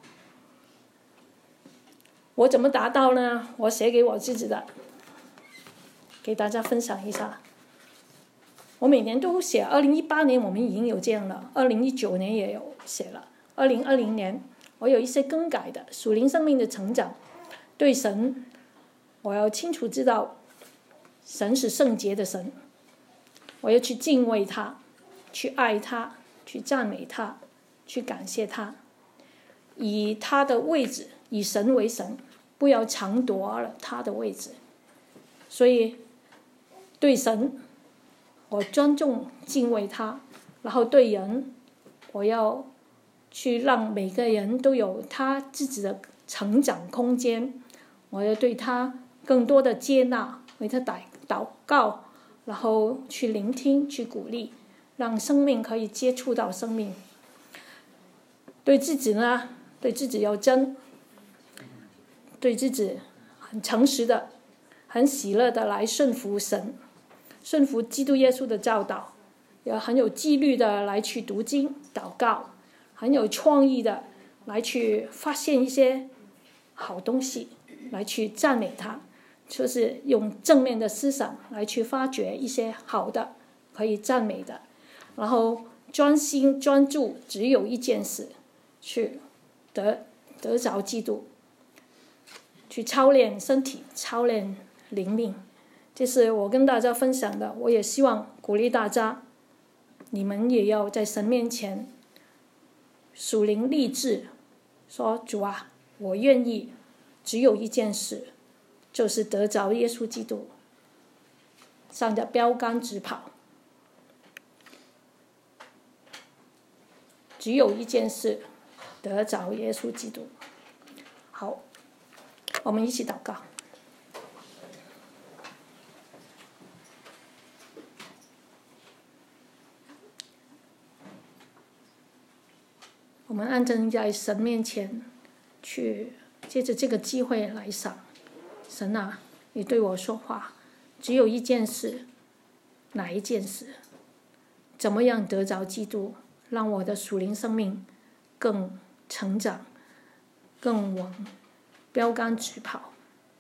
我怎么达到呢？我写给我自己的，给大家分享一下。我每年都写，2018年我们已经有这样了，2019年也有写了，2020年我有一些更改的属灵生命的成长。对神，我要清楚知道神是圣洁的神，我要去敬畏他，去爱他，去赞美他，去感谢他，以他的位置，以神为神，不要抢夺了他的位置。所以对神我尊重敬畏他，然后对人我要去让每个人都有他自己的成长空间，我要对他更多的接纳，为他祷告，然后去聆听，去鼓励，让生命可以接触到生命。对自己呢，对自己要真， 对自己很诚实的、很喜乐的来顺服神，顺服基督耶稣的教导，也很有纪律的来去读经、祷告，很有创意的来去发现一些好东西，来去赞美他，就是用正面的思想来去发掘一些好的可以赞美的，然后专心专注只有一件事，去得着基督，去操练身体，操练灵命。这是我跟大家分享的，我也希望鼓励大家，你们也要在神面前属灵立志，说主啊，我愿意只有一件事，就是得着耶稣基督，向着标杆直跑。只有一件事，得着耶稣基督。好，我们一起祷告。我们安正在神面前，去借着这个机会来想，神啊，你对我说话，只有一件事，哪一件事？怎么样得着基督，让我的属灵生命更成长，更往标杆直跑。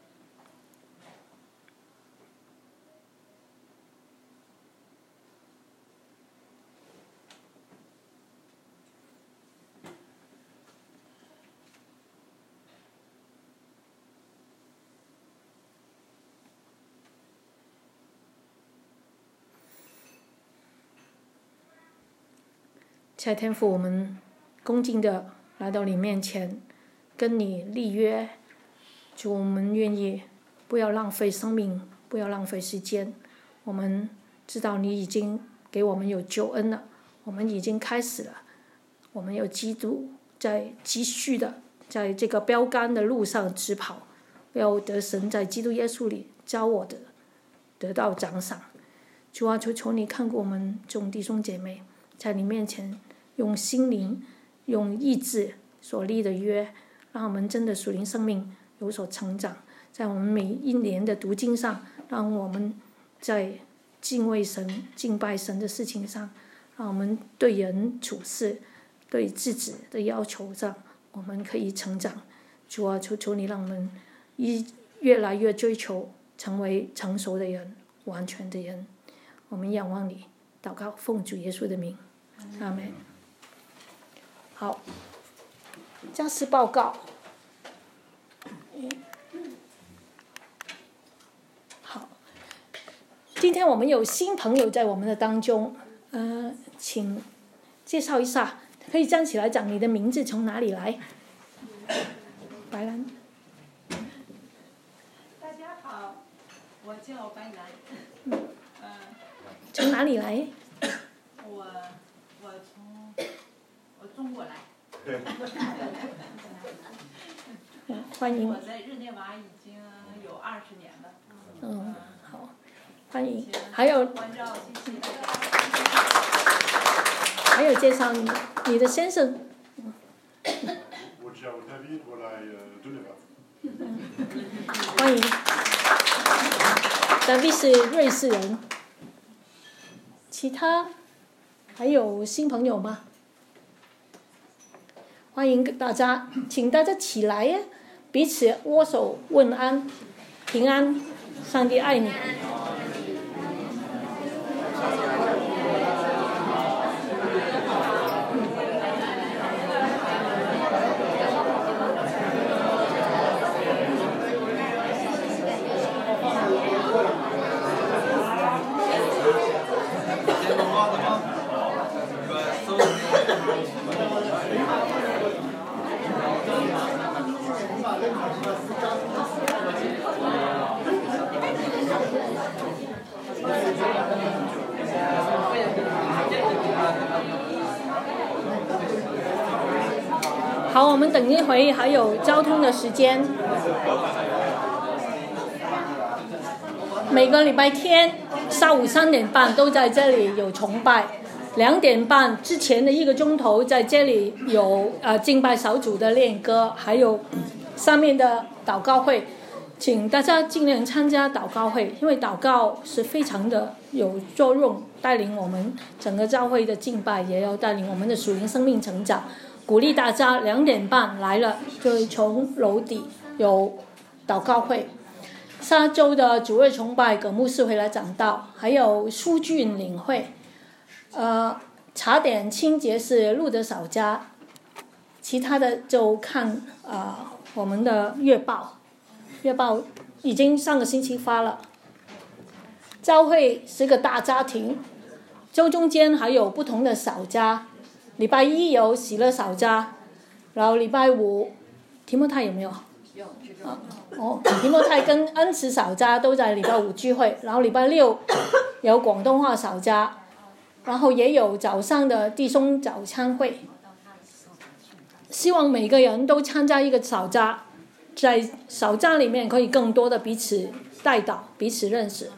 亲爱的天父，我们恭敬的来到你面前，跟你立约。主，我们愿意不要浪费生命，不要浪费时间。我们知道你已经给我们有救恩了，我们已经开始了，我们有基督在继续的在这个标杆的路上直跑，要得神在基督耶稣里教我的得到奖赏。主啊，求你看过我们众弟兄姐妹，在你面前用心灵、用意志所立的约，让我们真的属灵生命有所成长。在我们每一年的读经上，让我们在敬畏神、敬拜神的事情上，让我们对人处事、对自己的要求上，我们可以成长。主啊，求你让我们越来越追求成为成熟的人、完全的人。我们仰望你，祷告，奉主耶稣的名，阿们。好，家事报告。好，今天我们有新朋友在我们的当中，请介绍一下，可以站起来讲你的名字，从哪里来？白兰。 大家好，我叫白兰。 从哪里来？ 我从中国来。 欢迎。 我在日内瓦已经有20年了。 好，欢迎。还有。还有介绍你的先生。 我叫 David， 我来Geneva。 欢迎。David 是瑞士人。其他还有新朋友吗？欢迎大家，请大家起来呀，彼此握手问安，平安，上帝爱你。好，我们等一会还有交通的时间。每个礼拜天下午3点半都在这里有崇拜，2点半之前的1个钟头在这里有敬拜小组的练歌，还有上面的祷告会，请大家尽量参加祷告会，因为祷告是非常的有作用，带领我们整个教会的敬拜，也要带领我们的属灵生命成长。鼓励大家2点半来了，就从楼底有祷告会。下周的主日崇拜，葛牧师回来讲道，还有书卷领会。茶点清洁是路德嫂家，其他的就看我们的月报已经上个星期发了。教会是个大家庭，周中间还有不同的嫂家，礼拜一有喜乐嫂家，然后礼拜五提摩太有没有？有。提摩太跟恩慈嫂家都在礼拜五聚会，然后礼拜六有广东话嫂家，然后也有早上的弟兄早餐会。希望每个人都参加一个嫂家，在嫂家里面可以更多的彼此带导，彼此认识。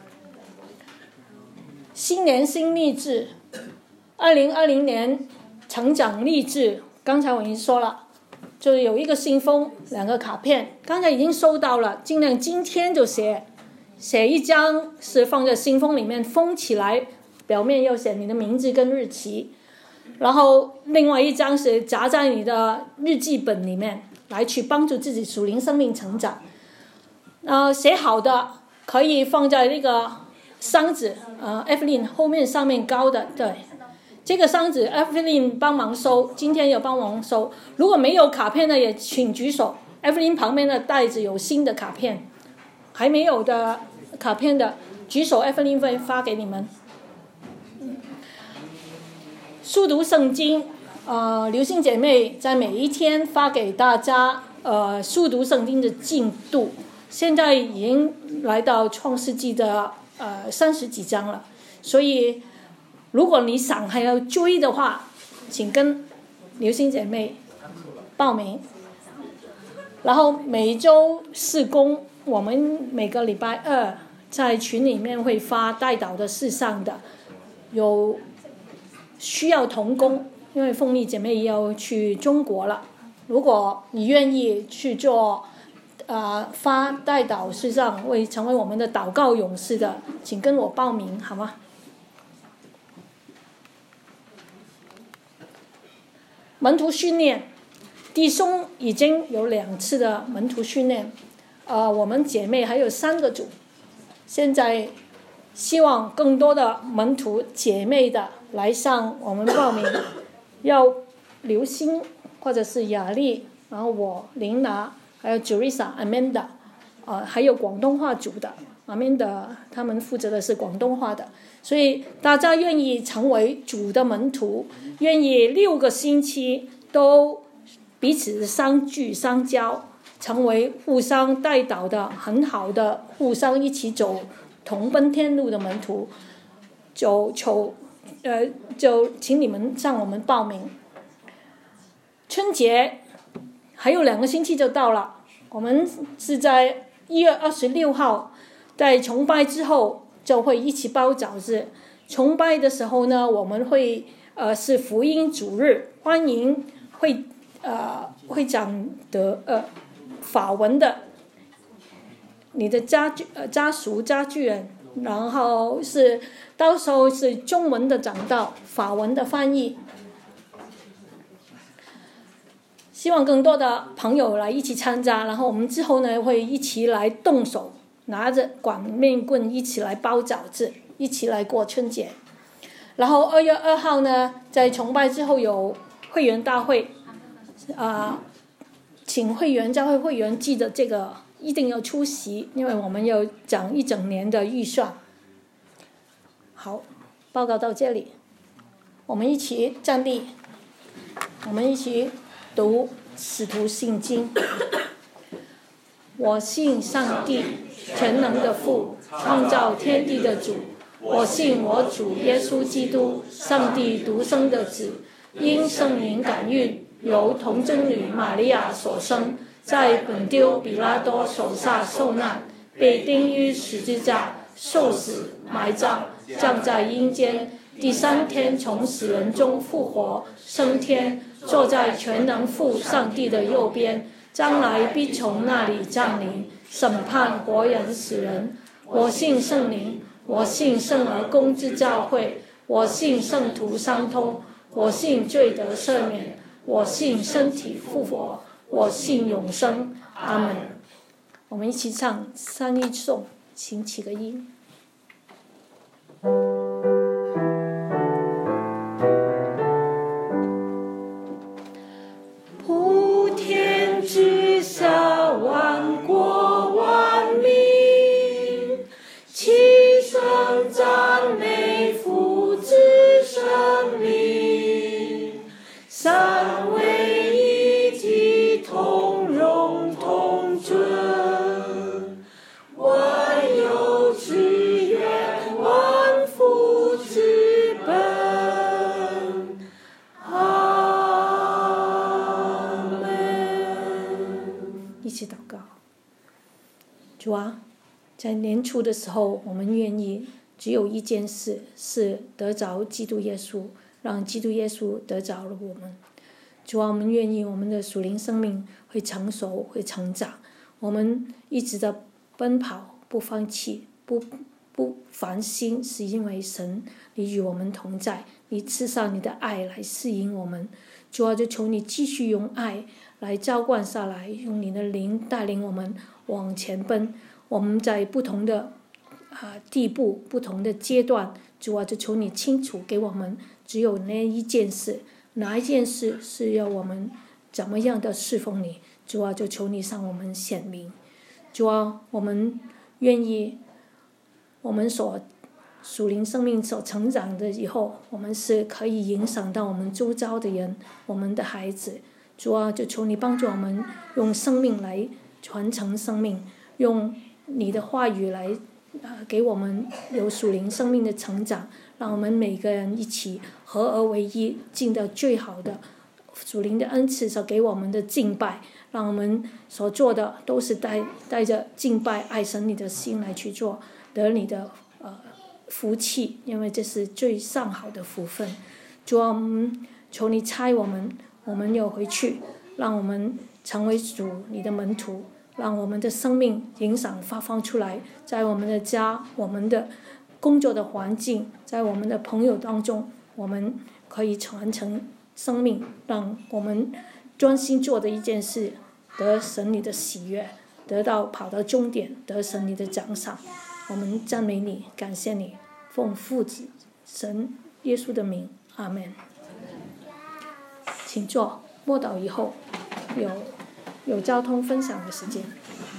新年新励志，2020年成长励志，刚才我已经说了，就是有一个信封，2个卡片，刚才已经收到了，尽量今天就写一张是放在信封里面封起来，表面要写你的名字跟日期，然后另外一张是夹在你的日记本里面，来去帮助自己属灵生命成长。写好的可以放在那个箱子，Evelyn 后面上面高的，对，这个箱子 Evelyn 帮忙收，今天有帮忙收。如果没有卡片的也请举手， Evelyn 旁边的袋子有新的卡片，还没有的卡片的举手， Evelyn 会发给你们。速读圣经，刘星姐妹在每一天发给大家速读圣经的进度，现在已经来到创世纪的30几章了，所以如果你想还要追的话，请跟刘星姐妹报名。然后每周事工，我们每个礼拜2在群里面会发代祷的事项的，有需要同工，因为凤丽姐妹要去中国了，如果你愿意去做发代祷事项，会成为我们的祷告勇士的，请跟我报名好吗？门徒训练，弟兄已经有2次的门徒训练，我们姐妹还有3个组，现在希望更多的门徒姐妹的来上我们报名，要刘星或者是雅丽，然后我琳娜还有 Jerisa、Amanda， 还有广东话组的 Amanda， 他们负责的是广东话的，所以大家愿意成为主的门徒，愿意6个星期都彼此相聚相交，成为互相带导的很好的，互相一起走同奔天路的门徒，就请你们向我们报名。春节还有2个星期就到了，我们是在1月26号在崇拜之后就会一起包饺子。崇拜的时候呢，我们会是福音主日，欢迎会讲的法文的你的家属家具人，然后是到时候是中文的讲道，法文的翻译。希望更多的朋友来一起参加，然后我们之后呢会一起来动手，拿着管面棍一起来包饺子，一起来过春节。然后2月2号呢，在崇拜之后有会员大会，请教会会员记得这个一定要出席，因为我们要讲1整年的预算。好，报告到这里，我们一起站立，我们一起读使徒信经。我信上帝，全能的父，创造天地的主。我信我主耶稣基督，上帝独生的子，因圣灵感孕，由童贞女玛利亚所生，在本丢比拉多手下受难，被钉于十字架，受死，埋葬，降在阴间，第3天从死人中复活，升天，坐在全能父上帝的右边， 将来必从那里降临，审判活人死人。我信圣灵，我信圣而公之教会，我信圣徒相通，我信罪得赦免，我信身体复活，我信永生。阿们。我们一起唱三一颂，请起个音。普天之下，万国万民，齐声赞美父子圣灵，三位一体，同荣同尊，万有之源，万福之本。阿门。一起祷告。主啊，在年初的时候，我们愿意只有一件事，是得着基督耶稣，让基督耶稣得着了我们。主啊，我们愿意我们的属灵生命会成熟，会成长，我们一直的奔跑，不放弃，不烦心，是因为神你与我们同在，你赐上你的爱来适应我们。主啊，就求你继续用爱来浇灌下来，用你的灵带领我们往前奔。我们在不同的地步，不同的阶段，主啊，就求你清楚给我们只有那一件事，哪一件事是要我们怎么样的侍奉你。主啊，就求你向我们显明。主啊，我们愿意我们所属灵生命所成长的以后，我们是可以影响到我们周遭的人，我们的孩子。主啊，就求你帮助我们用生命来传承生命，用你的话语来给我们有属灵生命的成长，让我们每个人一起合而为一，尽到最好的属灵的恩赐所给我们的敬拜，让我们所做的都是带着敬拜爱神你的心来去做，得你的福气，因为这是最上好的福分。主啊，我们求你差我们要回去，让我们成为主你的门徒，让我们的生命影响发放出来，在我们的家，我们的工作的环境，在我们的朋友当中，我们可以传承生命，让我们专心做的一件事得神你的喜悦，跑到终点，得神你的奖赏。我们赞美你，感谢你，奉父子神耶稣的名，阿们。请坐，默祷以后有交通分享的时间。